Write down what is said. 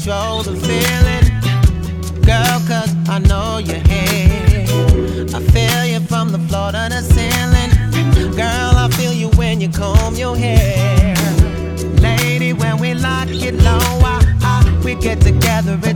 control the feeling, girl, 'cause I know you're here. I feel you from the floor to the ceiling, girl, I feel you when you comb your hair. Lady, when we lock it low, we get together